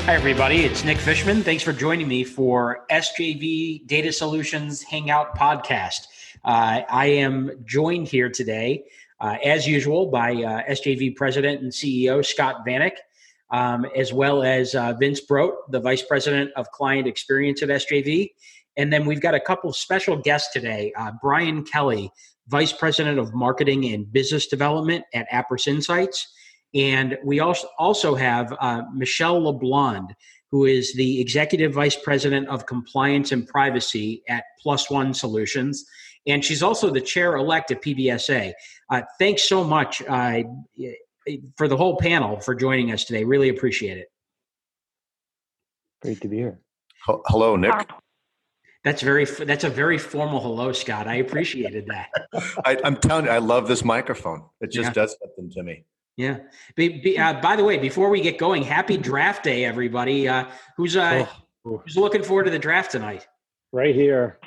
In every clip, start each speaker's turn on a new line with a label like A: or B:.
A: Hi, everybody. It's Nick Fishman. Thanks for joining me for SJV Data Solutions Hangout podcast. I am joined here today, as usual, by SJV President and CEO Scott Vanek, as well as Vince Brote, the Vice President of Client Experience at SJV. And then we've got a couple of special guests today. Brian Kelly, Vice President of Marketing and Business Development at Appriss Insights. And we also have Michelle LeBlond, who is the Executive Vice President of Compliance and Privacy at Plus One Solutions. And she's also the chair-elect at PBSA. Thanks so much for the whole panel for joining us today. Really appreciate it.
B: Great to be here.
C: Hello, Nick.
A: That's a very formal hello, Scott. I appreciated that.
C: I'm telling you, I love this microphone. It just does something to me.
A: Yeah. By the way, before we get going, happy draft day, everybody. Who's looking forward to the draft tonight?
B: Right here.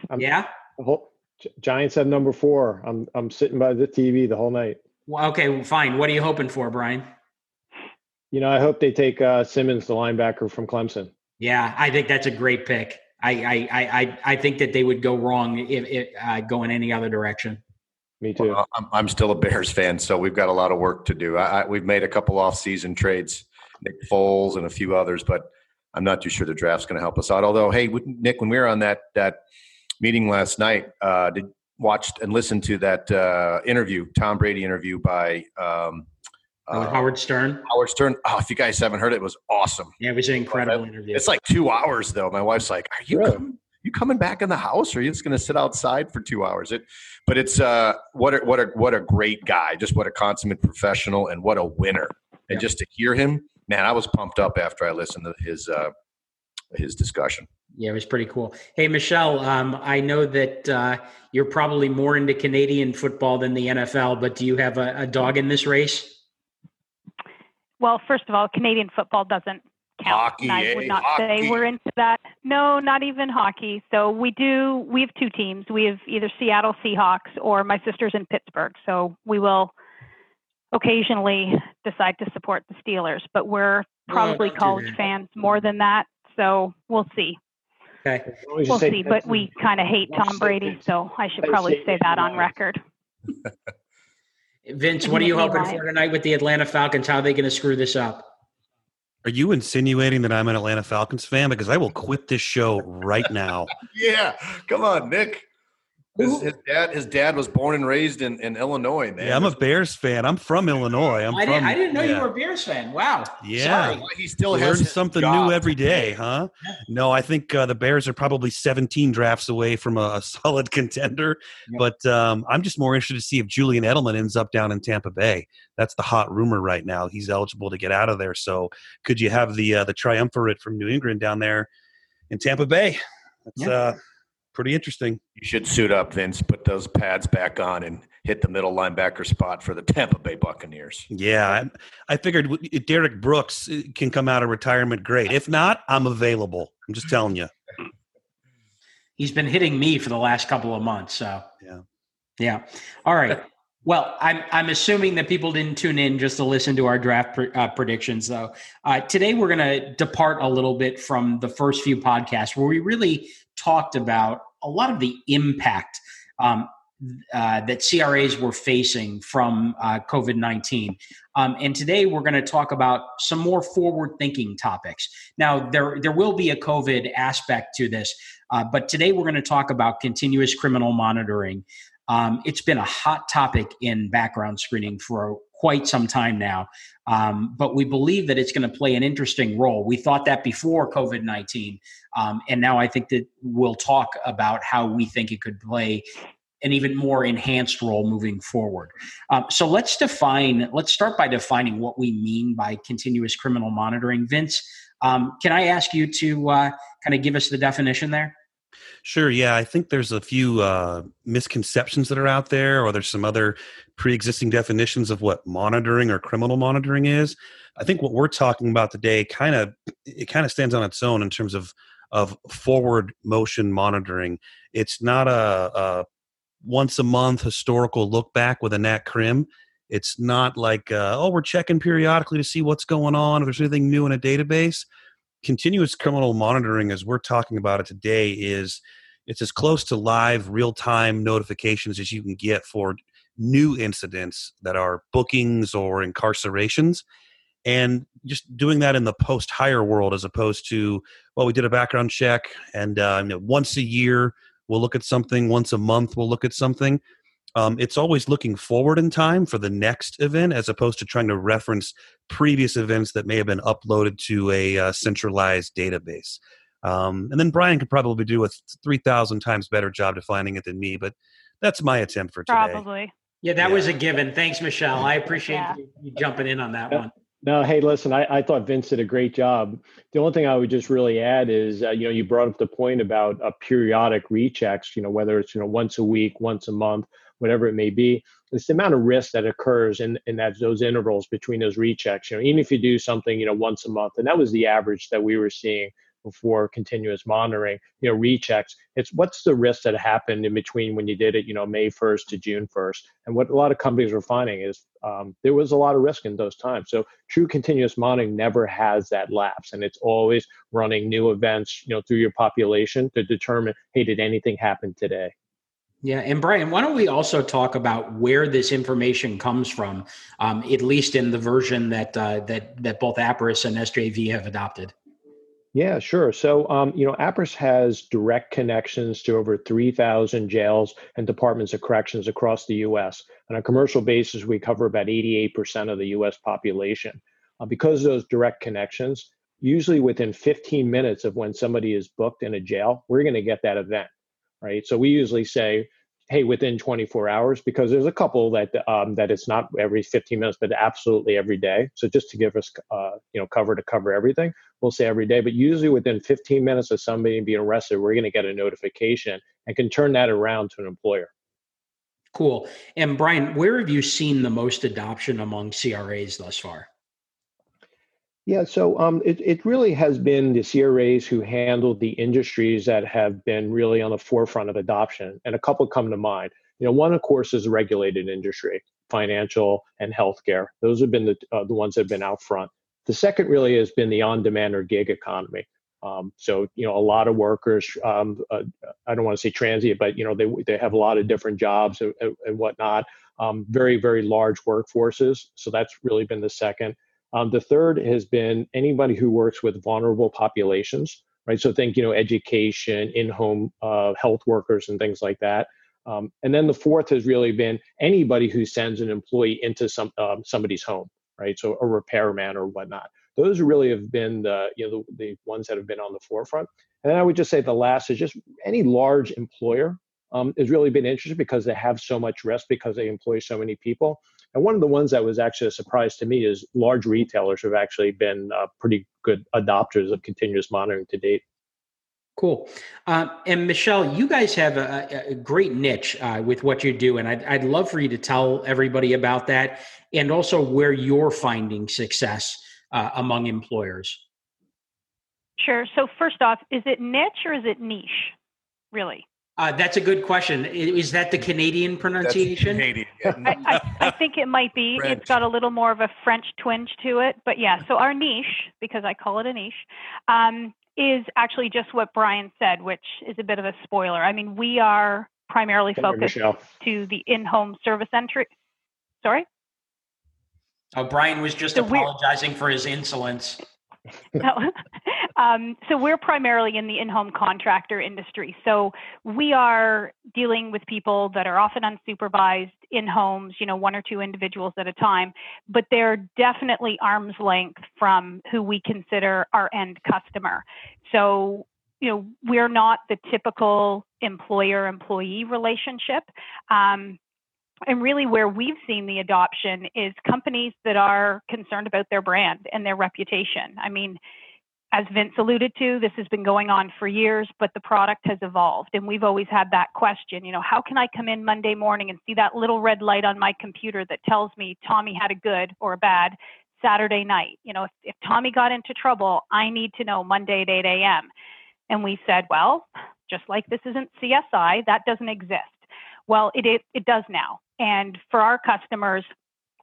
A: Giants
B: have number 4. I'm sitting by the TV the whole night.
A: Well, okay, fine. What are you hoping for, Brian?
B: I hope they take Simmons, the linebacker from Clemson.
A: Yeah, I think that's a great pick. I think that they would go wrong if going any other direction.
B: Me too.
C: Well, I'm still a Bears fan, so we've got a lot of work to do. We've made a couple off-season trades, Nick Foles and a few others, but I'm not too sure the draft's going to help us out. Although, hey, Nick, when we were on that meeting last night, watched and listened to that Tom Brady interview by
A: Howard Stern.
C: Howard Stern. Oh, if you guys haven't heard it, it was awesome.
A: Yeah, it was an incredible interview.
C: It's like 2 hours, though. My wife's like, "Are you
B: really?
C: You coming back in the house, or are you just going to sit outside for 2 hours?" But it's what a great guy, just what a consummate professional, and what a winner. And just to hear him, man, I was pumped up after I listened to his discussion.
A: Yeah, it was pretty cool. Hey, Michelle, I know that you're probably more into Canadian football than the NFL, but do you have a dog in this race?
D: Well, first of all, Canadian football doesn't count.
C: Hockey,
D: I would not say we're into that. No, not even hockey. So we have 2 teams. We have either Seattle Seahawks or my sister's in Pittsburgh. So we will occasionally decide to support the Steelers, but we're probably college fans more than that. So we'll see.
A: Okay.
D: We'll see, but we kind of hate Tom Brady, so I should probably say that on record.
A: Vince, what are you hoping for tonight with the Atlanta Falcons? How are they going to screw this up?
E: Are you insinuating that I'm an Atlanta Falcons fan? Because I will quit this show right now.
C: Yeah, come on, Nick. His dad was born and raised in Illinois, man.
E: Yeah, I'm a Bears fan. I'm from Illinois.
A: I didn't know you were a Bears fan. Wow.
E: Yeah.
A: Sorry.
C: He still
E: learns something new every day, huh? No, I think the Bears are probably 17 drafts away from a solid contender. Yeah. But I'm just more interested to see if Julian Edelman ends up down in Tampa Bay. That's the hot rumor right now. He's eligible to get out of there. So could you have the triumvirate from New England down there in Tampa Bay? That's pretty interesting.
C: You should suit up, Vince, put those pads back on, and hit the middle linebacker spot for the Tampa Bay Buccaneers.
E: Yeah, I figured if Derek Brooks can come out of retirement, great. If not, I'm available. I'm just telling you.
A: He's been hitting me for the last couple of months. So yeah. All right. Well, I'm assuming that people didn't tune in just to listen to our draft predictions, though. Today we're going to depart a little bit from the first few podcasts where we really talked about a lot of the impact that CRAs were facing from COVID-19. And today we're going to talk about some more forward-thinking topics. Now, there will be a COVID aspect to this, but today we're going to talk about continuous criminal monitoring. It's been a hot topic in background screening for quite some time now, but we believe that it's going to play an interesting role. We thought that before COVID-19, and now I think that we'll talk about how we think it could play an even more enhanced role moving forward. So let's start by defining what we mean by continuous criminal monitoring. Vince, can I ask you to kind of give us the definition there?
E: Sure. Yeah. I think there's a few misconceptions that are out there, or there's some other pre-existing definitions of what monitoring or criminal monitoring is. I think what we're talking about today kind of stands on its own in terms of forward motion monitoring. It's not a once a month historical look back with a Nat Crim. It's not like, we're checking periodically to see what's going on, if there's anything new in a database. continuous criminal monitoring, as we're talking about it today, it's as close to live real-time notifications as you can get for new incidents that are bookings or incarcerations. And just doing that in the post-hire world, as opposed to, well, we did a background check, and once a year we'll look at something, once a month we'll look at something. It's always looking forward in time for the next event, as opposed to trying to reference previous events that may have been uploaded to a centralized database. And then Brian could probably do a 3,000 times better job defining it than me, but that's my attempt for today.
D: Probably.
A: Yeah, that was a given. Thanks, Michelle. I appreciate you jumping in on that one.
B: No, hey, listen, I thought Vince did a great job. The only thing I would just really add is, you brought up the point about periodic rechecks, whether it's, once a week, once a month, whatever it may be. It's the amount of risk that occurs in those intervals between those rechecks. Even if you do something, once a month, and that was the average that we were seeing before continuous monitoring, rechecks. It's what's the risk that happened in between when you did it, May 1st to June 1st. And what a lot of companies were finding is there was a lot of risk in those times. So true continuous monitoring never has that lapse. And it's always running new events, through your population to determine, hey, did anything happen today?
A: Yeah. And Brian, why don't we also talk about where this information comes from, at least in the version that both APRIS and SJV have adopted?
B: Yeah, sure. So, APRIS has direct connections to over 3,000 jails and departments of corrections across the U.S. On a commercial basis, we cover about 88% of the U.S. population. Because of those direct connections, usually within 15 minutes of when somebody is booked in a jail, we're going to get that event, right? So we usually say, hey, within 24 hours, because there's a couple that it's not every 15 minutes, but absolutely every day. So just to give us, cover to cover everything, we'll say every day. But usually within 15 minutes of somebody being arrested, we're going to get a notification and can turn that around to an employer.
A: Cool. And Brian, where have you seen the most adoption among CRAs thus far?
B: Yeah, so it really has been the CRAs who handle the industries that have been really on the forefront of adoption, and a couple come to mind. One, of course, is a regulated industry, financial and healthcare. Those have been the ones that have been out front. The second really has been the on-demand or gig economy. So a lot of workers, I don't want to say transient, but they have a lot of different jobs and whatnot. Very, very large workforces. So that's really been the second. The third has been anybody who works with vulnerable populations, right? So think, education, in-home health workers and things like that. And then the fourth has really been anybody who sends an employee into somebody's home, right? So a repairman or whatnot. Those really have been the ones that have been on the forefront. And then I would just say the last is just any large employer has really been interested because they have so much risk because they employ so many people. And one of the ones that was actually a surprise to me is large retailers have actually been pretty good adopters of continuous monitoring to date.
A: Cool. And Michelle, you guys have a great niche with what you do. And I'd love for you to tell everybody about that and also where you're finding success among employers.
D: Sure. So first off, is it niche or is it niche, really?
A: That's a good question. Is that the Canadian pronunciation?
C: That's Canadian.
D: I think it might be. French. It's got a little more of a French twinge to it. But yeah, so our niche, because I call it a niche, is actually just what Brian said, which is a bit of a spoiler. I mean, we are primarily focused to the in-home service entry. Sorry?
A: Oh, Brian was just apologizing for his insolence.
D: No. So we're primarily in the in-home contractor industry. So we are dealing with people that are often unsupervised in homes, one or two individuals at a time, but they're definitely arm's length from who we consider our end customer. So, we're not the typical employer-employee relationship. And really where we've seen the adoption is companies that are concerned about their brand and their reputation. I mean, as Vince alluded to, this has been going on for years, but the product has evolved. And we've always had that question, how can I come in Monday morning and see that little red light on my computer that tells me Tommy had a good or a bad Saturday night? If Tommy got into trouble, I need to know Monday at 8 a.m. And we said, well, just like this isn't CSI, that doesn't exist. Well, it does now. And for our customers,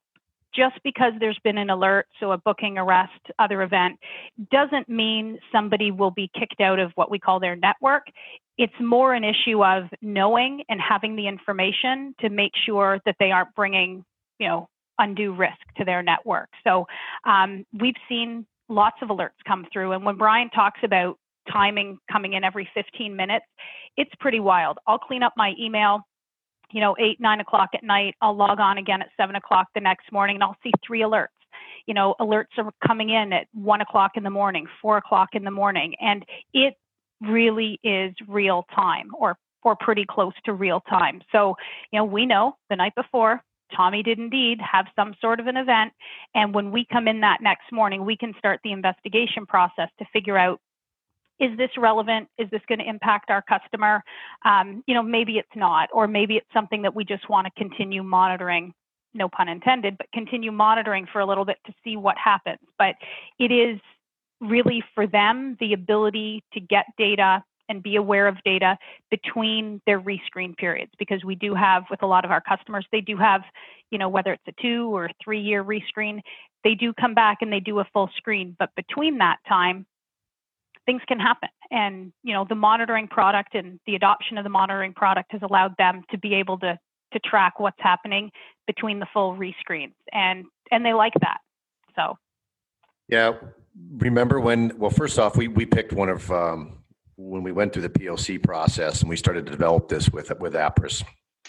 D: just because there's been an alert, so a booking, arrest, other event, doesn't mean somebody will be kicked out of what we call their network. It's more an issue of knowing and having the information to make sure that they aren't bringing, undue risk to their network. So we've seen lots of alerts come through. And when Brian talks about timing coming in every 15 minutes, it's pretty wild. I'll clean up my email, 8, 9 o'clock at night. I'll log on again at 7 o'clock the next morning, and I'll see 3 alerts. Alerts are coming in at 1 o'clock in the morning, 4 o'clock in the morning, and it really is real time or pretty close to real time. So, we know the night before, Tommy did indeed have some sort of an event. And when we come in that next morning, we can start the investigation process to figure out, is this relevant? Is this going to impact our customer? Maybe it's not, or maybe it's something that we just want to continue monitoring, no pun intended, but continue monitoring for a little bit to see what happens. But it is really for them the ability to get data and be aware of data between their rescreen periods, because we do have, with a lot of our customers, they do have, whether it's a 2 or 3 year rescreen, they do come back and they do a full screen. But between that time, things can happen. And, the monitoring product and the adoption of the monitoring product has allowed them to be able to track what's happening between the full rescreens. And they like that. So.
C: Yeah. Remember first off, we picked one of, when we went through the POC process and we started to develop this with Appriss,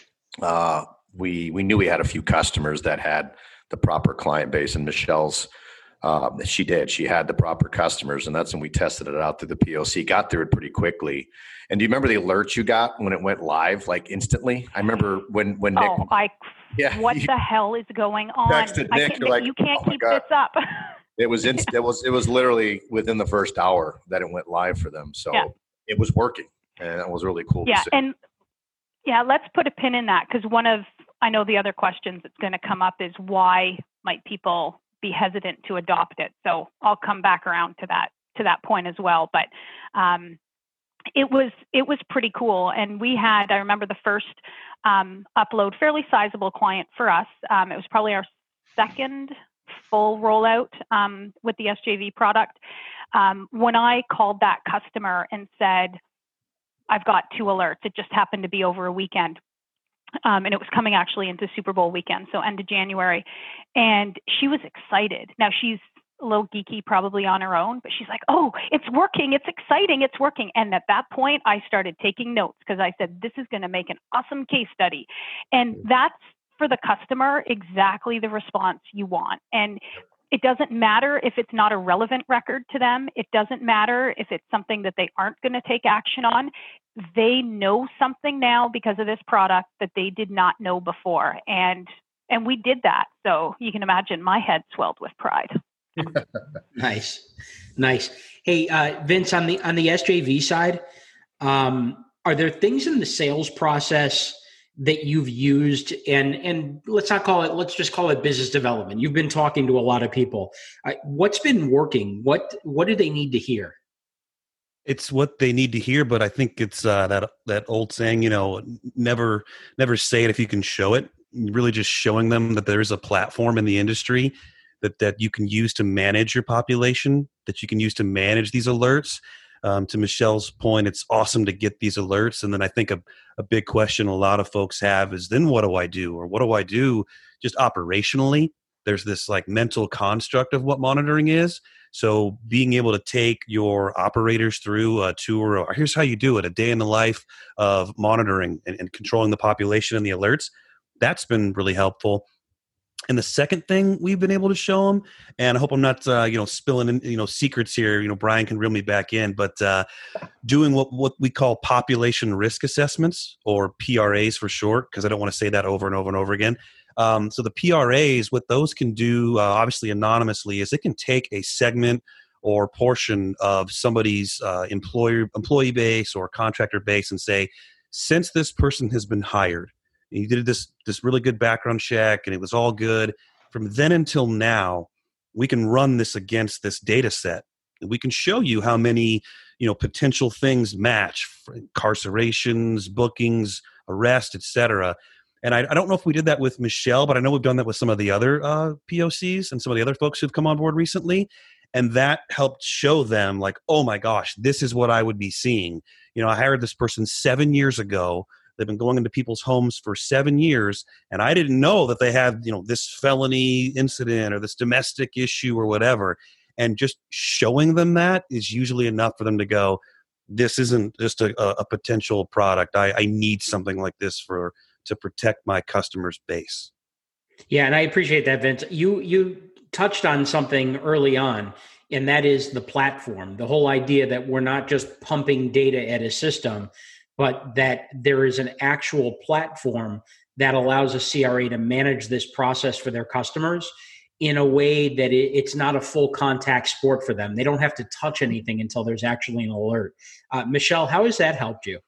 C: we knew we had a few customers that had the proper client base, and Michelle's, she had the proper customers, and that's when we tested it out through the POC, got through it pretty quickly. And do you remember the alerts you got when it went live, like instantly? I remember when Nick,
D: what the hell is going on?
C: Texted Nick,
D: you can't keep this up.
C: It was it was literally within the first hour that it went live for them. So it was working, and that was really cool.
D: Yeah, and let's put a pin in that, because I know the other questions that's going to come up is, why might people be hesitant to adopt it? So I'll come back around to that point as well. But it was pretty cool, and I remember the first upload, fairly sizable client for us. It was probably our second full rollout with the SJV product. When I called that customer and said, I've got 2 alerts, it just happened to be over a weekend. And it was coming actually into Super Bowl weekend, so end of January. And she was excited. Now, she's a little geeky probably on her own, but she's like, oh, it's working. It's exciting. It's working. And at that point, I started taking notes, because I said, this is going to make an awesome case study. And that's, for the customer, exactly the response you want. And it doesn't matter if it's not a relevant record to them. It doesn't matter if it's something that they aren't going to take action on. They know something now because of this product that they did not know before. And we did that. So you can imagine my head swelled with pride.
A: Nice. Hey, Vince, on the SJV side, are there things in the sales process that you've used, and let's just call it business development? You've been talking to a lot of people. What's been working? What do they need to hear?
E: It's what they need to hear, but I think it's that old saying, never say it if you can show it. Really just showing them that there is a platform in the industry that you can use to manage your population, that you can use to manage these alerts. To Michelle's point, it's awesome to get these alerts. And then I think a big question a lot of folks have is, then what do I do? Or what do I do just operationally? There's this like mental construct of what monitoring is. So being able to take your operators through a tour, or here's how you do it, a day in the life of monitoring and controlling the population and the alerts, that's been really helpful. And the second thing we've been able to show them, and I hope I'm not, spilling in, secrets here. Brian can reel me back in, but doing what we call population risk assessments, or PRAs for short, because I don't want to say that over and over and over again. So the PRAs, what those can do, obviously anonymously, is it can take a segment or portion of somebody's employee base or contractor base and say, since this person has been hired, you did this really good background check and it was all good, from then until now, we can run this against this data set. And we can show you how many, potential things match, incarcerations, bookings, arrests, etc. And I don't know if we did that with Michelle, but I know we've done that with some of the other POCs and some of the other folks who've come on board recently. And that helped show them like, oh my gosh, this is what I would be seeing. I hired this person 7 years ago. They've been going into people's homes for 7 years. And I didn't know that they had, this felony incident or this domestic issue or whatever. And just showing them that is usually enough for them to go, this isn't just a potential product. I need something like this to protect my customer's base.
A: Yeah, and I appreciate that, Vince. You touched on something early on, and that is the platform. The whole idea that we're not just pumping data at a system, but that there is an actual platform that allows a CRA to manage this process for their customers in a way that it's not a full contact sport for them. They don't have to touch anything until there's actually an alert. Michelle, how has that helped you?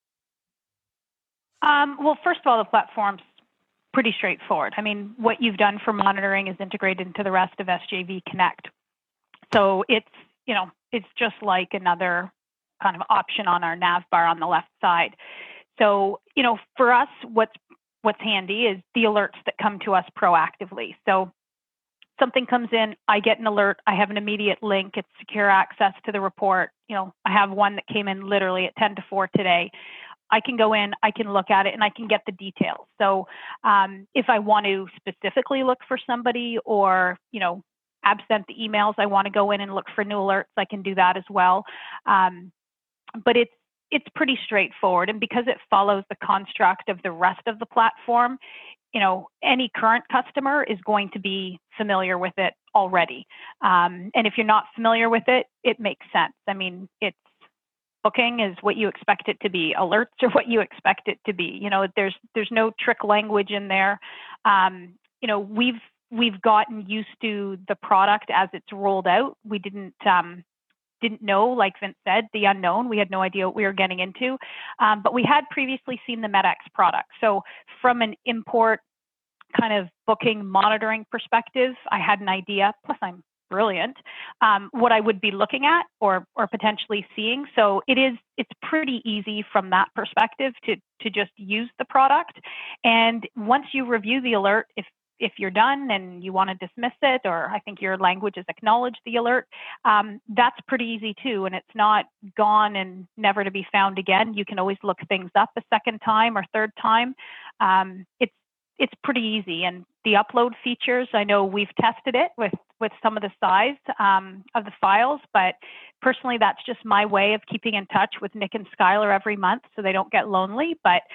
D: Well, first of all, the platform's pretty straightforward. I mean, what you've done for monitoring is integrated into the rest of SJV Connect. So it's just like another kind of option on our nav bar on the left side. So, for us, what's handy is the alerts that come to us proactively. So something comes in, I get an alert, I have an immediate link, it's secure access to the report. I have one that came in literally at 10 to 4 today. I can go in, I can look at it, and I can get the details. So if I want to specifically look for somebody or, absent the emails, I want to go in and look for new alerts, I can do that as well. But it's pretty straightforward. And because it follows the construct of the rest of the platform, any current customer is going to be familiar with it already. And if you're not familiar with it, it makes sense. I mean, booking is what you expect it to be. Alerts are what you expect it to be. There's no trick language in there. We've gotten used to the product as it's rolled out. We didn't know, like Vince said, the unknown. We had no idea what we were getting into, but we had previously seen the MedX product. So from an import kind of booking monitoring perspective, I had an idea, plus I'm brilliant, what I would be looking at or potentially seeing. So it's pretty easy from that perspective to just use the product. And once you review the alert, if you're done and you want to dismiss it, or I think your language is acknowledge the alert, that's pretty easy too. And it's not gone and never to be found again. You can always look things up a second time or third time. It's pretty easy. And the upload features, I know we've tested it with some of the size of the files, but personally, that's just my way of keeping in touch with Nick and Skylar every month so they don't get lonely. But,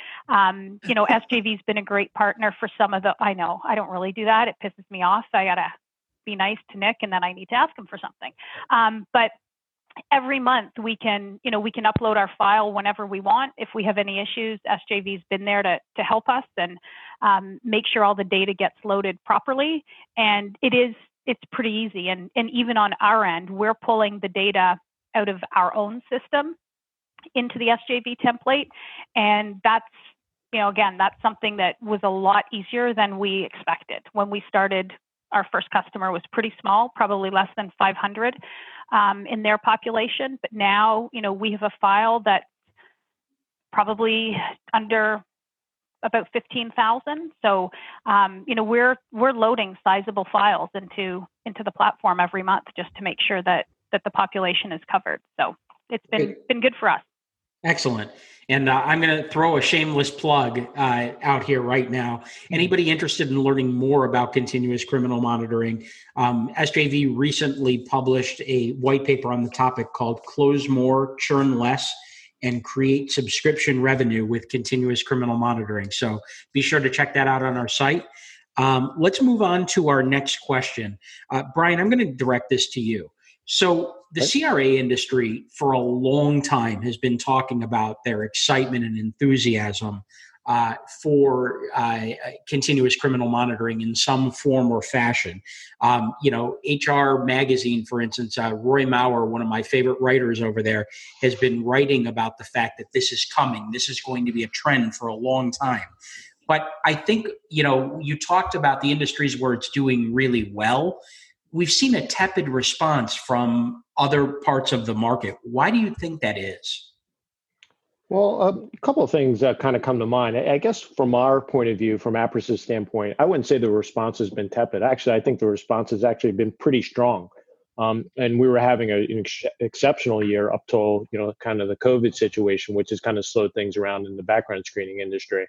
D: SJV's been a great partner for some of I know I don't really do that. It pisses me off. I got to be nice to Nick and then I need to ask him for something. But every month we can upload our file whenever we want. If we have any issues, SJV's been there to help us and make sure all the data gets loaded properly. And it's pretty easy. And even on our end, we're pulling the data out of our own system into the SJV template. And that's, again, that's something that was a lot easier than we expected. When we started, our first customer was pretty small, probably less than 500 in their population. But now, we have a file that's probably under about 15,000. So, we're loading sizable files into the platform every month just to make sure that the population is covered. So it's been good for us.
A: Excellent. And I'm going to throw a shameless plug out here right now. Anybody interested in learning more about continuous criminal monitoring, SJV recently published a white paper on the topic called Close More, Churn Less, and Create Subscription Revenue with Continuous Criminal Monitoring. So be sure to check that out on our site. Let's move on to our next question. Brian, I'm going to direct this to you. So the CRA industry for a long time has been talking about their excitement and enthusiasm for continuous criminal monitoring in some form or fashion. HR Magazine, for instance, Roy Maurer, one of my favorite writers over there, has been writing about the fact that this is coming. This is going to be a trend for a long time. But I think, you talked about the industries where it's doing really well. We've seen a tepid response from other parts of the market. Why do you think that is?
B: Well, a couple of things that kind of come to mind. I guess from our point of view, from Appress's standpoint, I wouldn't say the response has been tepid. Actually, I think the response has actually been pretty strong. And we were having an exceptional year up till, kind of the COVID situation, which has kind of slowed things around in the background screening industry.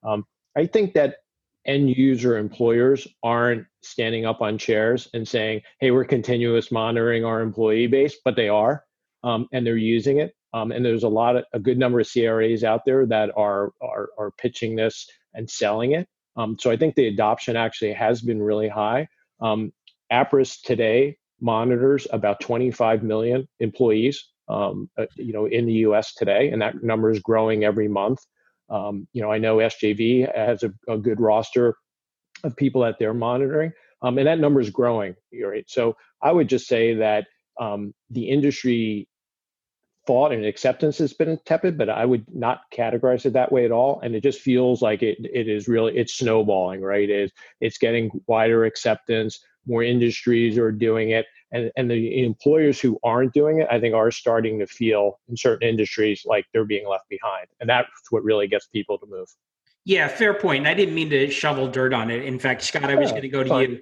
B: I think that end user employers aren't standing up on chairs and saying, hey, we're continuous monitoring our employee base, but they are, and they're using it. And there's a good number of CRAs out there that are pitching this and selling it. So I think the adoption actually has been really high. Appriss today monitors about 25 million employees, in the U.S. today, and that number is growing every month. I know SJV has a good roster of people that they're monitoring, and that number is growing. Right? So I would just say that the industry thought and acceptance has been tepid, but I would not categorize it that way at all. And it just feels like it's snowballing, right? It's getting wider acceptance, more industries are doing it. And the employers who aren't doing it, I think, are starting to feel in certain industries like they're being left behind. And that's what really gets people to move.
A: Yeah, fair point. And I didn't mean to shovel dirt on it. In fact, Scott, I was going to go to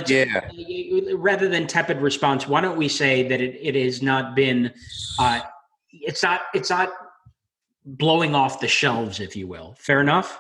A: you. Rather than tepid response, why don't we say that it has not been it's not blowing off the shelves, if you will. Fair enough?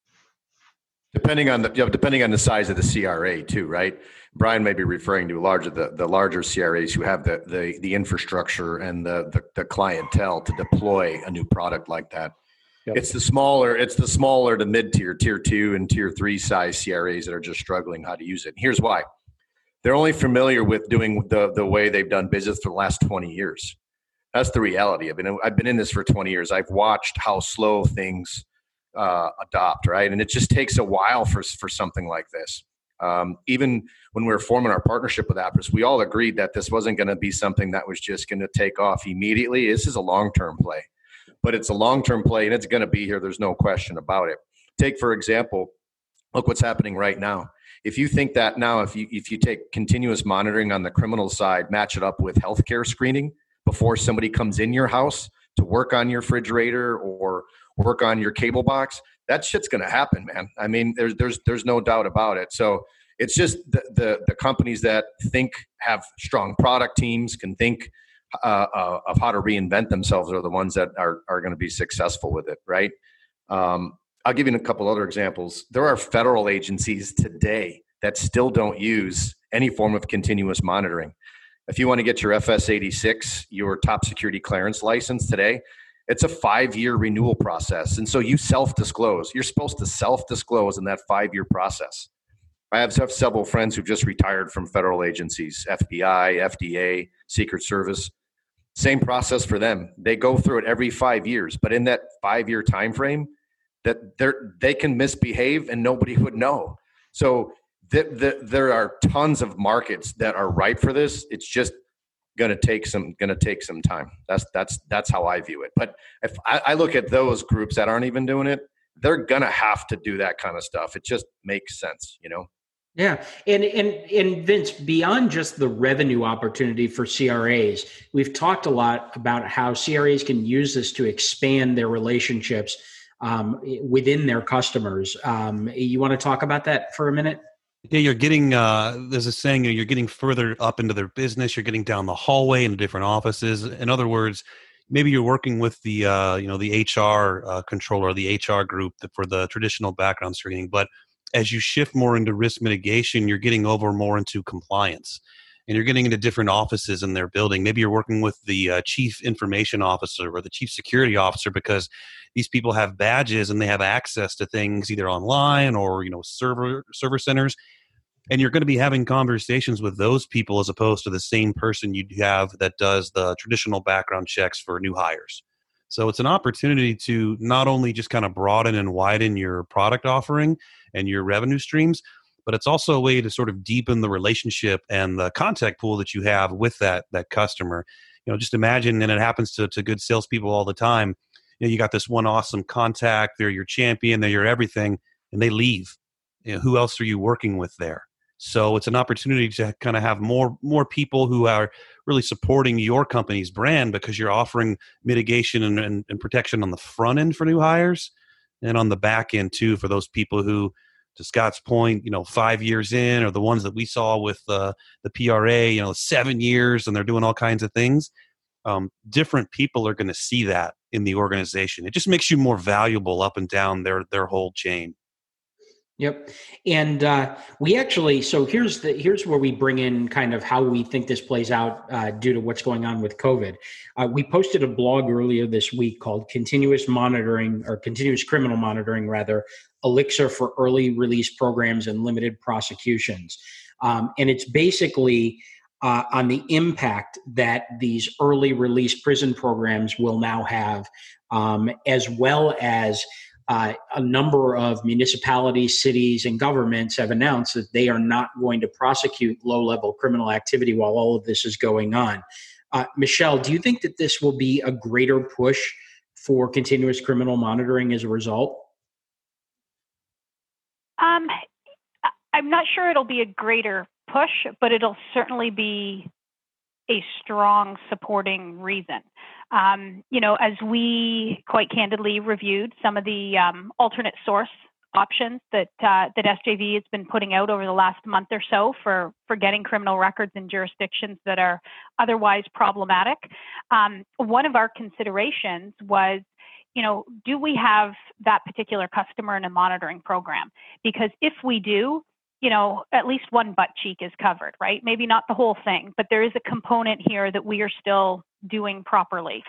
C: Depending on the size of the CRA too, right? Brian may be referring to the larger CRAs who have the infrastructure and the clientele to deploy a new product like that. Yep. It's the smaller to mid-tier, tier 2 and tier 3 size CRAs that are just struggling how to use it. And here's why. They're only familiar with doing the way they've done business for the last 20 years. That's the reality. I've been in this for 20 years. I've watched how slow things adopt, right? And it just takes a while for something like this. Even when we were forming our partnership with Appriss, we all agreed that this wasn't going to be something that was just going to take off immediately. This is a long-term play. But it's a long-term play, and it's going to be here. There's no question about it. Take, for example, look what's happening right now. If you think that now, if you take continuous monitoring on the criminal side, match it up with healthcare screening before somebody comes in your house to work on your refrigerator or work on your cable box, that shit's going to happen, man. I mean, there's no doubt about it. So it's just the companies that have strong product teams, can think of how to reinvent themselves are the ones that are going to be successful with it, right? I'll give you a couple other examples. There are federal agencies today that still don't use any form of continuous monitoring. If you want to get your FS86, your top security clearance license today, it's a 5-year renewal process. And so you self-disclose. You're supposed to self-disclose in that 5-year process. I have several friends who've just retired from federal agencies, FBI, FDA, Secret Service. Same process for them. They go through it every 5 years, but in that 5-year time frame, that they can misbehave and nobody would know. So there are tons of markets that are ripe for this. It's just going to take some time. That's how I view it. But if I look at those groups that aren't even doing it, they're going to have to do that kind of stuff. It just makes sense,
A: Yeah. And Vince, beyond just the revenue opportunity for CRAs, we've talked a lot about how CRAs can use this to expand their relationships within their customers. You want to talk about that for a minute?
E: Yeah, you're getting, there's a saying, you're getting further up into their business. You're getting down the hallway into different offices. In other words, maybe you're working with the HR controller, the HR group for the traditional background screening, but as you shift more into risk mitigation, you're getting over more into compliance, and you're getting into different offices in their building. Maybe you're working with the chief information officer or the chief security officer because these people have badges and they have access to things either online or server centers, and you're going to be having conversations with those people as opposed to the same person you'd have that does the traditional background checks for new hires. So it's an opportunity to not only just kind of broaden and widen your product offering and your revenue streams, but it's also a way to sort of deepen the relationship and the contact pool that you have with that customer. Just imagine, and it happens to good salespeople all the time. You got this one awesome contact, they're your champion, they're your everything, and they leave. Who else are you working with there? So it's an opportunity to kind of have more people who are really supporting your company's brand, because you're offering mitigation and protection on the front end for new hires, and on the back end too for those people who, to Scott's point, 5 years in, or the ones that we saw with the PRA, 7 years, and they're doing all kinds of things. Different people are going to see that in the organization. It just makes you more valuable up and down their whole chain.
A: Yep. And we actually, so here's where we bring in kind of how we think this plays out due to what's going on with COVID. We posted a blog earlier this week called Continuous Criminal Monitoring, Elixir for Early Release Programs and Limited Prosecutions. And it's basically on the impact that these early release prison programs will now have, as well as a number of municipalities, cities, and governments have announced that they are not going to prosecute low-level criminal activity while all of this is going on. Michelle, do you think that this will be a greater push for continuous criminal monitoring as a result?
D: I'm not sure it'll be a greater push, but it'll certainly be a strong supporting reason. As we quite candidly reviewed some of the alternate source options that SJV has been putting out over the last month or so for getting criminal records in jurisdictions that are otherwise problematic, one of our considerations was, do we have that particular customer in a monitoring program? Because if we do, at least one butt cheek is covered, right? Maybe not the whole thing, but there is a component here that we are still doing properly.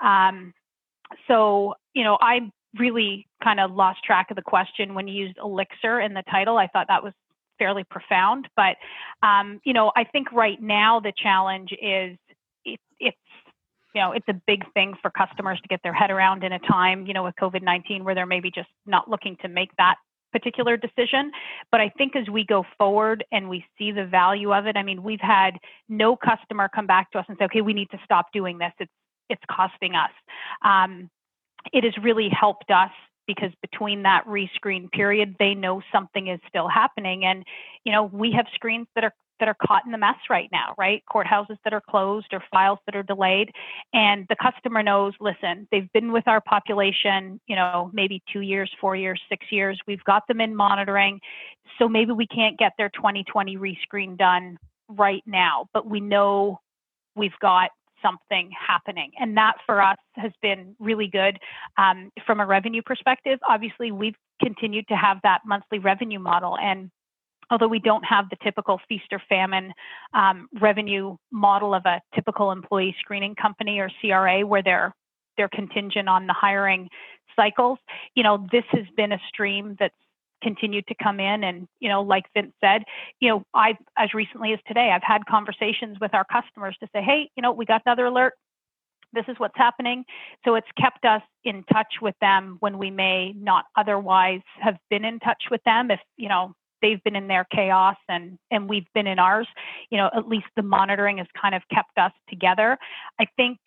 D: So, I really kind of lost track of the question when you used Elixir in the title. I thought that was fairly profound, but, I think right now the challenge is it's a big thing for customers to get their head around in a time, with COVID-19 where they're maybe just not looking to make that particular decision. But I think as we go forward and we see the value of it, we've had no customer come back to us and say, okay, we need to stop doing this. It's costing us. It has really helped us because between that rescreen period, they know something is still happening. And, we have screens that are caught in the mess right now, right? Courthouses that are closed or files that are delayed. And the customer knows, listen, they've been with our population, maybe 2 years, 4 years, 6 years. We've got them in monitoring. So maybe we can't get their 2020 rescreen done right now, but we know we've got something happening. And that for us has been really good from a revenue perspective. Obviously, we've continued to have that monthly revenue model. And although we don't have the typical feast or famine revenue model of a typical employee screening company or CRA where they're contingent on the hiring cycles, this has been a stream that's continued to come in. And, like Vince said, I've, as recently as today, I've had conversations with our customers to say, hey, we got another alert. This is what's happening. So it's kept us in touch with them when we may not otherwise have been in touch with them. If, they've been in their chaos and we've been in ours, at least the monitoring has kind of kept us together. I think,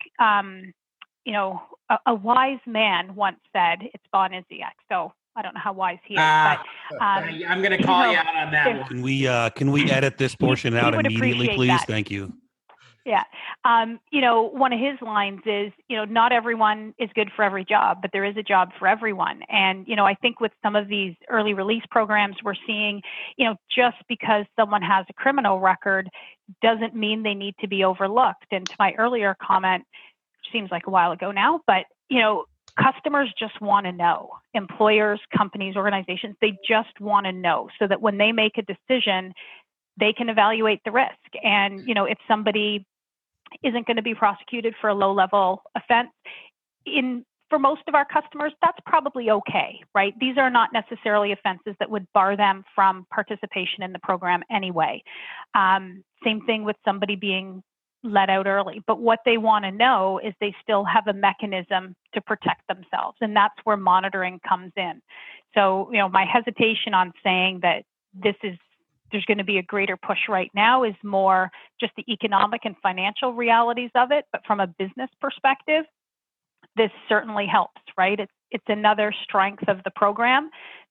D: a wise man once said, it's Bon Iziak. So I don't know how wise he is, but
A: I'm going to call you out on that one.
E: Can we edit this portion out immediately, please?
D: That.
E: Thank you.
D: Yeah. One of his lines is, not everyone is good for every job, but there is a job for everyone. And, I think with some of these early release programs we're seeing, just because someone has a criminal record doesn't mean they need to be overlooked. And to my earlier comment, which seems like a while ago now, but, customers just want to know. Employers, companies, organizations, they just want to know so that when they make a decision, they can evaluate the risk. And, if somebody isn't going to be prosecuted for a low-level offense, for most of our customers, that's probably okay, right? These are not necessarily offenses that would bar them from participation in the program anyway. Same thing with somebody being let out early. But what they want to know is they still have a mechanism to protect themselves. And that's where monitoring comes in. So, my hesitation on saying that there's going to be a greater push right now is more just the economic and financial realities of it. But from a business perspective, this certainly helps, right? It's another strength of the program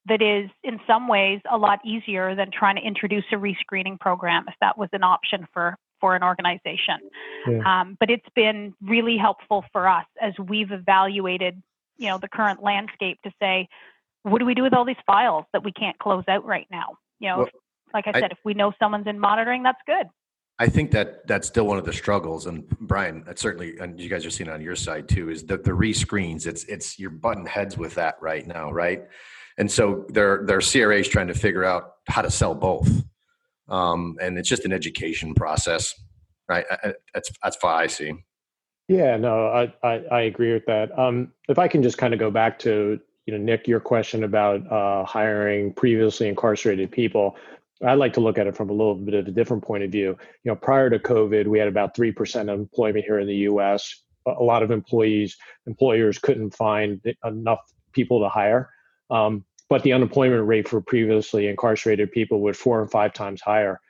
D: that is in some ways a lot easier than trying to introduce a rescreening program if that was an option for an organization.
B: Yeah.
D: But it's been really helpful for us as we've evaluated, the current landscape to say, what do we do with all these files that we can't close out right now?
C: Well,
D: like I said, if we know someone's in monitoring, that's good.
C: I think that's still one of the struggles, and Brian, that's certainly, and you guys are seeing it on your side too, is the rescreens. It's you're butting heads with that right now, right? And so there are CRAs trying to figure out how to sell both, and it's just an education process, right? That's how I see.
B: Yeah, no, I agree with that. If I can just kind of go back to Nick, your question about hiring previously incarcerated people. I like to look at it from a little bit of a different point of view. Prior to COVID, we had about 3% employment here in the U.S. A lot of employers couldn't find enough people to hire. But the unemployment rate for previously incarcerated people was 4 and 5 times higher.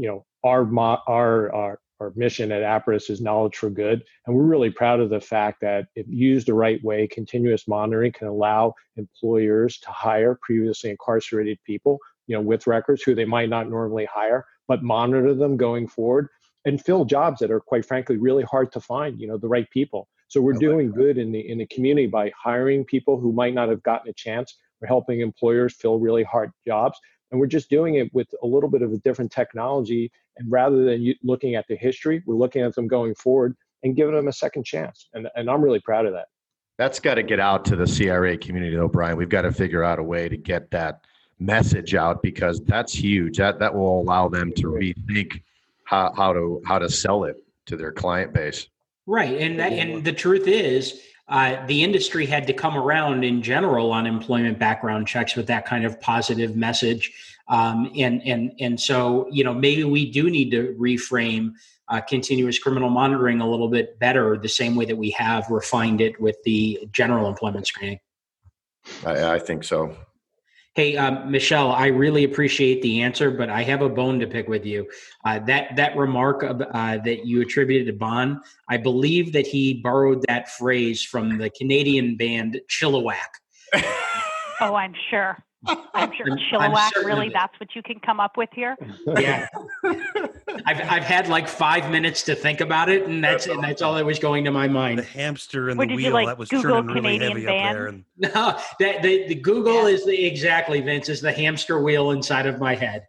B: Our mission at Appriss is knowledge for good. And we're really proud of the fact that if used the right way, continuous monitoring can allow employers to hire previously incarcerated people with records who they might not normally hire, but monitor them going forward and fill jobs that are, quite frankly, really hard to find, the right people. So we're doing good in the community by hiring people who might not have gotten a chance. We're helping employers fill really hard jobs. And we're just doing it with a little bit of a different technology. And rather than looking at the history, we're looking at them going forward and giving them a second chance. And I'm really proud of that.
C: That's got to get out to the CRA community, though, Brian. We've got to figure out a way to get that message out, because that's huge. That will allow them to rethink how to sell it to their client base.
A: Right, and the truth is, the industry had to come around in general on employment background checks with that kind of positive message, and so maybe we do need to reframe continuous criminal monitoring a little bit better, the same way that we have refined it with the general employment screening.
C: I think so.
A: Hey, Michelle, I really appreciate the answer, but I have a bone to pick with you. That remark that you attributed to Bon, I believe that he borrowed that phrase from the Canadian band Chilliwack.
D: Oh, I'm sure. Chilliwack, really? That's what you can come up with here?
A: Yeah. I've had like 5 minutes to think about it, and that's all that was going to my mind.
E: The hamster and the wheel, that was
D: Google
E: turning really heavy
D: band?
E: up there. And...
A: No, the Google is exactly, Vince, is the hamster wheel inside of my head.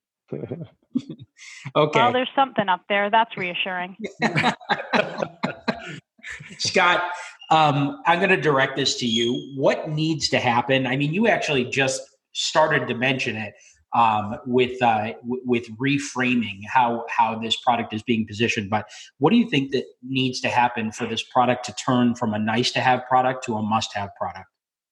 A: Okay.
D: Well, there's something up there. That's reassuring.
A: Scott, I'm going to direct this to you. What needs to happen? I mean, you actually just started to mention it with reframing how this product is being positioned. But what do you think that needs to happen for this product to turn from a nice-to-have product to a must-have product?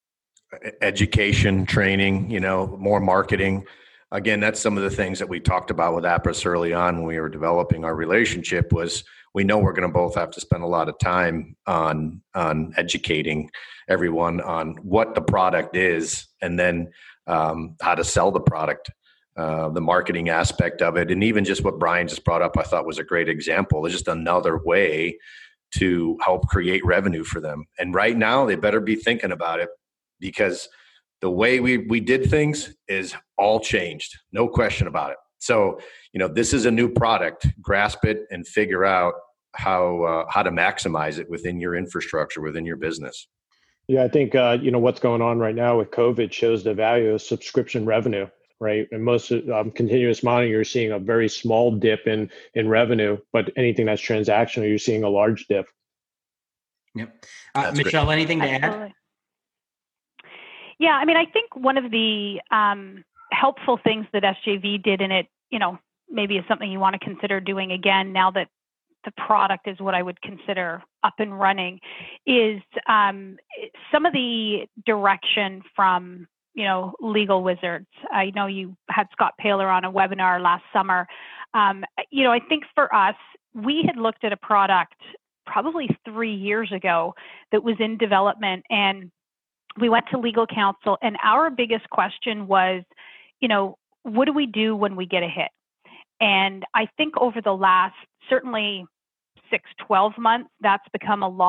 C: Education, training, more marketing. Again, that's some of the things that we talked about with Appriss early on when we were developing our relationship. Was we know we're going to both have to spend a lot of time on educating everyone on what the product is, and then how to sell the product, the marketing aspect of it, and even just what Brian just brought up, I thought was a great example. It's just another way to help create revenue for them. And right now, they better be thinking about it, because the way we did things is all changed. No question about it. So, this is a new product. Grasp it and figure out how to maximize it within your infrastructure, within your business.
B: Yeah, I think, what's going on right now with COVID shows the value of subscription revenue, right? And most continuous monitoring, you're seeing a very small dip in revenue, but anything that's transactional, you're seeing a large dip.
A: Yep. Michelle, great. Anything to
D: Absolutely.
A: add?
D: Yeah, I mean, I think one of the helpful things that SJV did, and it, maybe is something you want to consider doing again now that the product is what I would consider up and running, is some of the direction from, Legal Wizards. I know you had Scott Paler on a webinar last summer. I think for us, we had looked at a product probably 3 years ago that was in development, and we went to legal counsel, and our biggest question was, what do we do when we get a hit? And I think over the last certainly 6-12 months, that's become a lot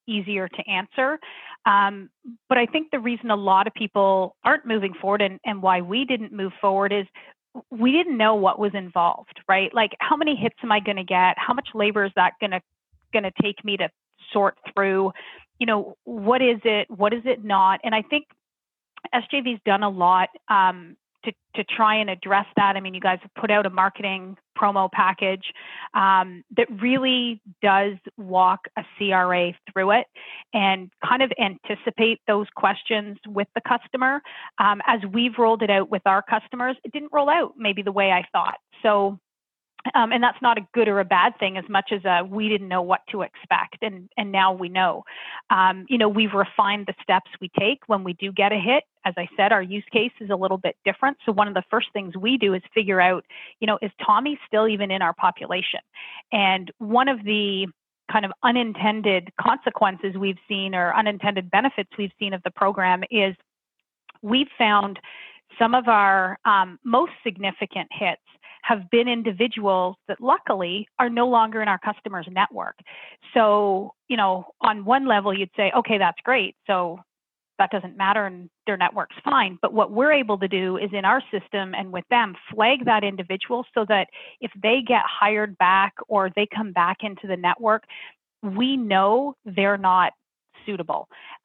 D: easier to answer. But I think the reason a lot of people aren't moving forward and why we didn't move forward is we didn't know what was involved, right? Like, how many hits am I going to get? How much labor is that going to take me to sort through? You know, what is it? What is it not? And I think SJV's done a lot to try and address that. I mean, you guys have put out a marketing promo package that really does walk a CRA through it and kind of anticipate those questions with the customer. As we've rolled it out with our customers, it didn't roll out maybe the way I thought. So, and that's not a good or a bad thing as much as we didn't know what to expect. And now we know. You know, we've refined the steps we take when we do get a hit. As I said, our use case is a little bit different. So one of the first things we do is figure out, you know, is Tommy still even in our population? And one of the kind of unintended consequences we've seen, or unintended benefits we've seen of the program, is we've found some of our most significant hits have been individuals that luckily are no longer in our customers' network. So, you know, on one level, you'd say, okay, that's great. So that doesn't matter and their network's fine. But what we're able to do is in our system and with them, flag that individual so that if they get hired back or they come back into the network, we know they're not suitable.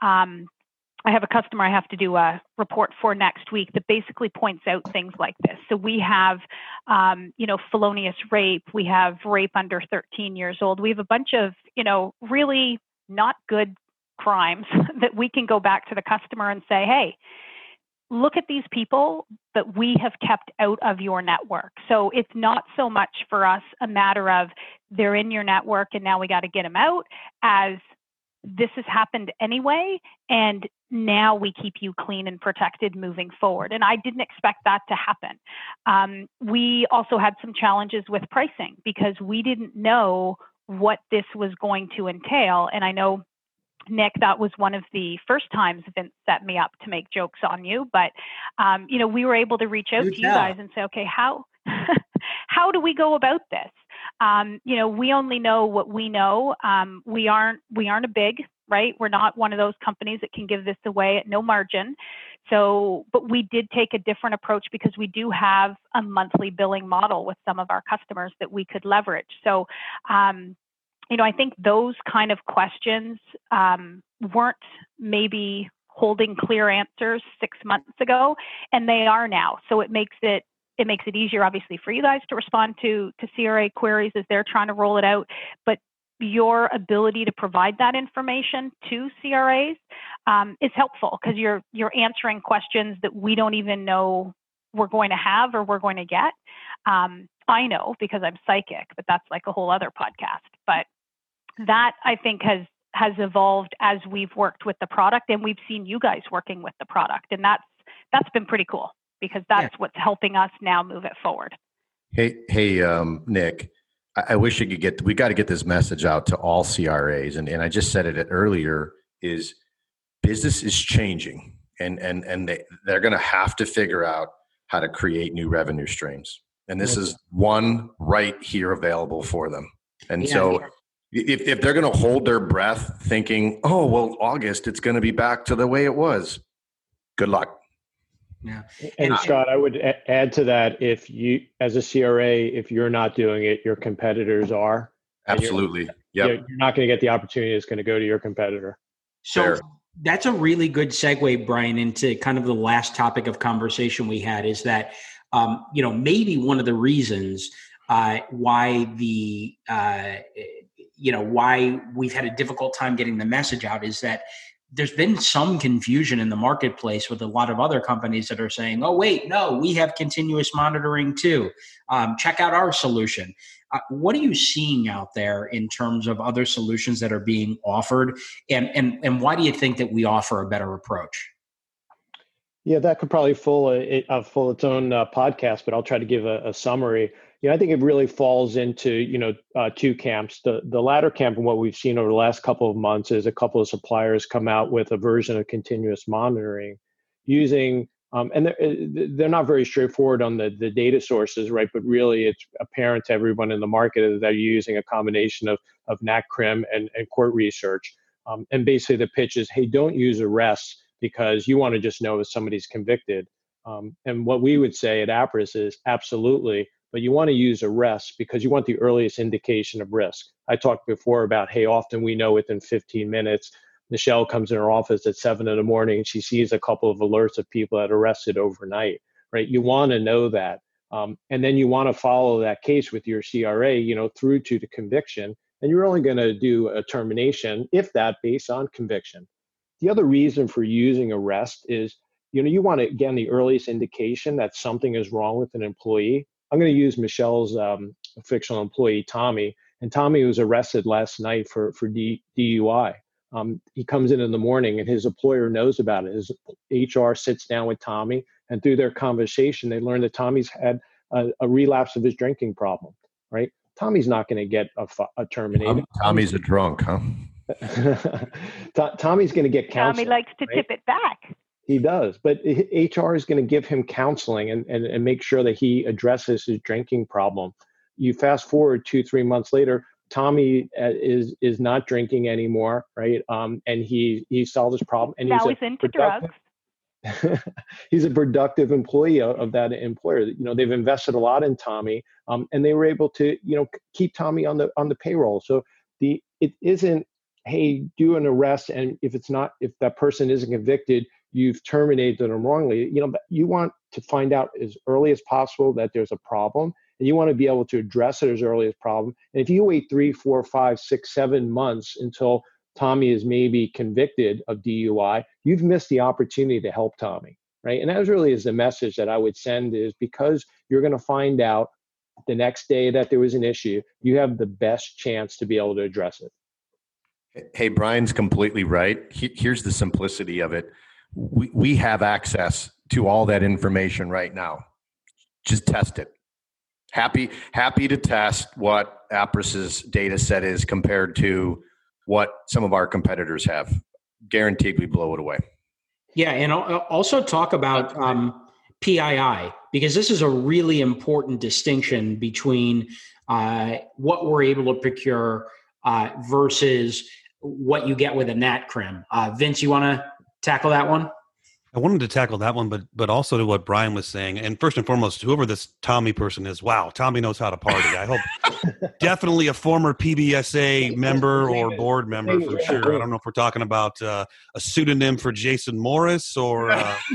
D: I have a customer I have to do a report for next week that basically points out things like this. So we have, you know, felonious rape. We have rape under 13 years old. We have a bunch of, you know, really not good crimes that we can go back to the customer and say, hey, look at these people that we have kept out of your network. So it's not so much for us a matter of they're in your network and now we got to get them out, as this has happened anyway, and now we keep you clean and protected moving forward. And I didn't expect that to happen. We also had some challenges with pricing because we didn't know what this was going to entail. And I know, Nick, that was one of the first times Vince set me up to make jokes on you. But, you know, we were able to reach out to you guys and say, okay, how do we go about this? You know, we only know what we know. We aren't a big, right? We're not one of those companies that can give this away at no margin. So, but we did take a different approach because we do have a monthly billing model with some of our customers that we could leverage. So, you know, I think those kind of questions weren't maybe holding clear answers 6 months ago, and they are now. So it makes it easier, obviously, for you guys to respond to CRA queries as they're trying to roll it out. But your ability to provide that information to CRAs is helpful because you're answering questions that we don't even know we're going to have or we're going to get. I know because I'm psychic, but that's like a whole other podcast. But that, I think, has evolved as we've worked with the product, and we've seen you guys working with the product, and that's been pretty cool because that's what's helping us now move it forward.
C: Hey, Nick, I wish we got to get this message out to all CRAs, and I just said it earlier, is business is changing, and they're going to have to figure out how to create new revenue streams, and this is one right here available for them. And so if they're going to hold their breath thinking, oh, well, August, it's going to be back to the way it was, good luck.
B: Yeah. And Scott, I would add to that, if you, as a CRA, if you're not doing it, your competitors are.
C: Absolutely.
B: You're not going to get the opportunity that's going to go to your competitor.
A: So that's a really good segue, Brian, into kind of the last topic of conversation we had, is that, you know, maybe one of the reasons why why we've had a difficult time getting the message out is that there's been some confusion in the marketplace with a lot of other companies that are saying, oh, wait, no, we have continuous monitoring too. Check out our solution. What are you seeing out there in terms of other solutions that are being offered? And why do you think that we offer a better approach?
B: Yeah, that could probably fill its own podcast, but I'll try to give a summary. You know, I think it really falls into, two camps. The latter camp, and what we've seen over the last couple of months, is a couple of suppliers come out with a version of continuous monitoring using, and they're not very straightforward on the data sources, right? But really, it's apparent to everyone in the market that they're using a combination of NACRIM and court research. And basically the pitch is, hey, don't use arrests because you want to just know if somebody's convicted. And what we would say at APRIS is absolutely, but you want to use arrests because you want the earliest indication of risk. I talked before about, hey, often we know within 15 minutes, Michelle comes in her office at 7 in the morning and she sees a couple of alerts of people that arrested overnight, right? You want to know that. And then you want to follow that case with your CRA, through to the conviction. And you're only going to do a termination, if that, based on conviction. The other reason for using arrest is, you want to, again, the earliest indication that something is wrong with an employee. I'm going to use Michelle's fictional employee, Tommy. And Tommy was arrested last night for DUI. He comes in the morning and his employer knows about it. His HR sits down with Tommy, and through their conversation, they learn that Tommy's had a relapse of his drinking problem, right? Tommy's not going to get a terminated.
C: Tommy's a drunk, huh?
B: Tommy's going to get counseling.
D: Tommy likes to tip it back.
B: He does, but HR is going to give him counseling and make sure that he addresses his drinking problem. You fast forward 2-3 months later, Tommy is not drinking anymore, right? And he solved his problem. And
D: now he's into drugs.
B: He's a productive employee of that employer. They've invested a lot in Tommy, and they were able to, keep Tommy on the payroll. So it isn't, hey, do an arrest, and if that person isn't convicted, you've terminated them wrongly. You want to find out as early as possible that there's a problem, and you want to be able to address it as early as problem. And if you wait 3, 4, 5, 6, 7 months until Tommy is maybe convicted of DUI, you've missed the opportunity to help Tommy, right? And that really is the message that I would send, is because you're going to find out the next day that there was an issue, you have the best chance to be able to address it.
C: Hey, Brian's completely right. Here's the simplicity of it. We have access to all that information right now. Just test it. Happy to test what APRIS's data set is compared to what some of our competitors have. Guaranteed we blow it away.
A: Yeah, and also talk about PII, because this is a really important distinction between what we're able to procure versus what you get with a NatCrim. Vince, you want to tackle that one?
E: I wanted to tackle that one, but also to what Brian was saying. And first and foremost, whoever this Tommy person is, wow, Tommy knows how to party. I hope definitely a former PBSA member or board member for sure. I don't know if we're talking about a pseudonym for Jason Morris or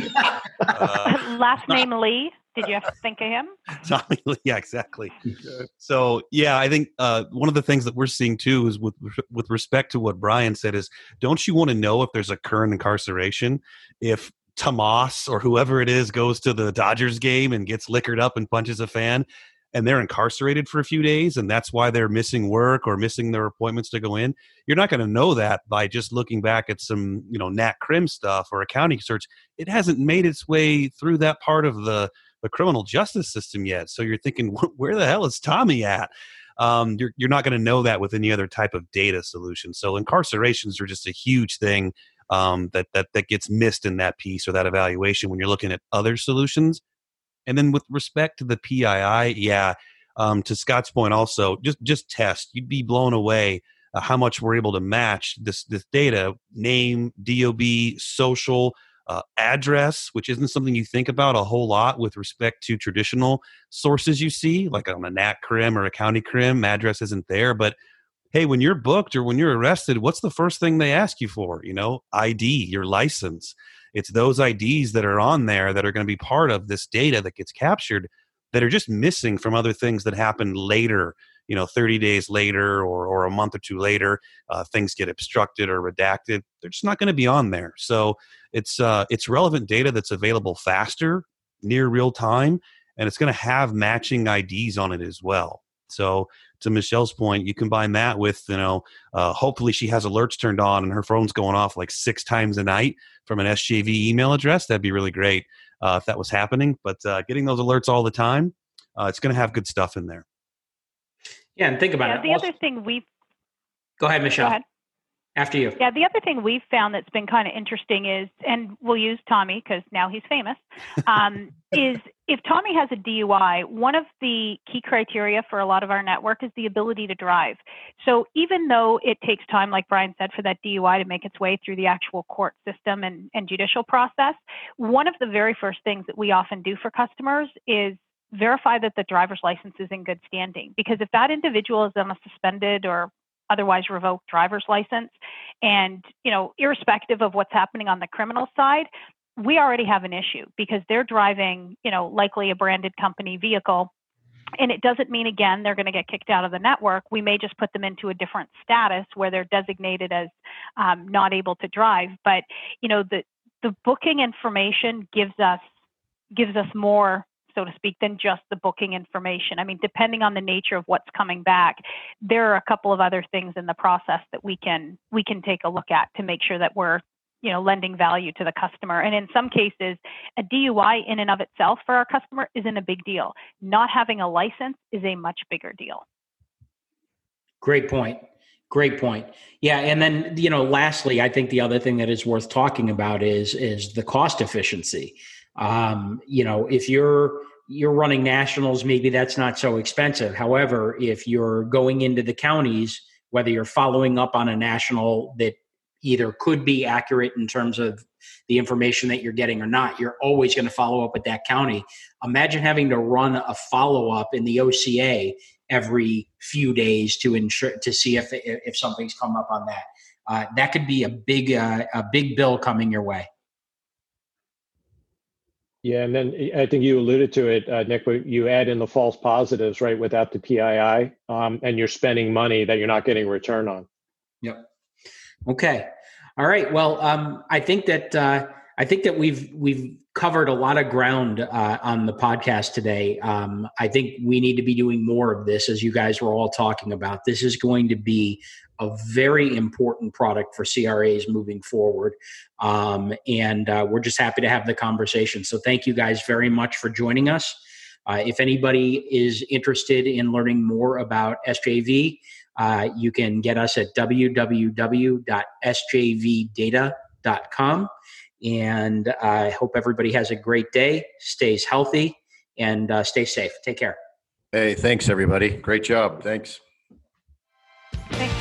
D: last name Lee. Did you have to think of him?
E: Tommy Lee, yeah, exactly. So, yeah, I think one of the things that we're seeing too is with respect to what Brian said is, don't you want to know if there's a current incarceration? If Tomas or whoever it is goes to the Dodgers game and gets liquored up and punches a fan and they're incarcerated for a few days and that's why they're missing work or missing their appointments to go in, you're not going to know that by just looking back at some, NatCrim stuff or accounting search. It hasn't made its way through that part of the criminal justice system yet. So you're thinking, where the hell is Tommy at? You're not going to know that with any other type of data solution. So incarcerations are just a huge thing that gets missed in that piece or that evaluation when you're looking at other solutions. And then with respect to the PII, to Scott's point also, just test. You'd be blown away how much we're able to match this data, name, DOB, social, address, which isn't something you think about a whole lot with respect to traditional sources you see, like on a NatCrim or a county crim, address isn't there. But hey, when you're booked or when you're arrested, what's the first thing they ask you for? ID, your license. It's those IDs that are on there that are going to be part of this data that gets captured that are just missing from other things that happen later, 30 days later or a month or two later, things get obstructed or redacted. They're just not going to be on there. So it's relevant data that's available faster, near real time, and it's going to have matching IDs on it as well. So to Michelle's point, you combine that with, hopefully she has alerts turned on and her phone's going off like 6 times a night from an SJV email address. That'd be really great if that was happening. But getting those alerts all the time, it's going to have good stuff in there.
A: Yeah, and think about it.
D: The other thing
A: Go ahead, Michelle.
D: Go ahead.
A: After you.
D: Yeah, the other thing we've found that's been kind of interesting is, and we'll use Tommy because now he's famous, is if Tommy has a DUI, one of the key criteria for a lot of our network is the ability to drive. So even though it takes time, like Brian said, for that DUI to make its way through the actual court system and judicial process, one of the very first things that we often do for customers is verify that the driver's license is in good standing. Because if that individual is on a suspended or otherwise revoked driver's license, and, irrespective of what's happening on the criminal side, we already have an issue because they're driving, likely a branded company vehicle. And it doesn't mean, again, they're going to get kicked out of the network. We may just put them into a different status where they're designated as not able to drive. But, the booking information gives us more, so to speak, than just the booking information. I mean, depending on the nature of what's coming back, there are a couple of other things in the process that we can take a look at to make sure that we're, lending value to the customer. And in some cases, a DUI in and of itself for our customer isn't a big deal. Not having a license is a much bigger deal.
A: Great point. Yeah. And then, lastly, I think the other thing that is worth talking about is the cost efficiency. If you're running nationals, maybe that's not so expensive. However, if you're going into the counties, whether you're following up on a national that either could be accurate in terms of the information that you're getting or not, you're always going to follow up with that county. Imagine having to run a follow-up in the OCA every few days to see if something's come up on that. That could be a big bill coming your way.
B: Yeah, and then I think you alluded to it, Nick, but you add in the false positives, right, without the PII, and you're spending money that you're not getting a return on.
A: Yep. Okay. All right. Well, I think that we've covered a lot of ground on the podcast today. I think we need to be doing more of this, as you guys were all talking about. This is going to be a very important product for CRAs moving forward. And we're just happy to have the conversation. So thank you guys very much for joining us. If anybody is interested in learning more about SJV, you can get us at www.sjvdata.com. And I hope everybody has a great day, stays healthy, and stay safe. Take care.
C: Hey, thanks, everybody. Great job. Thanks.
D: Thanks.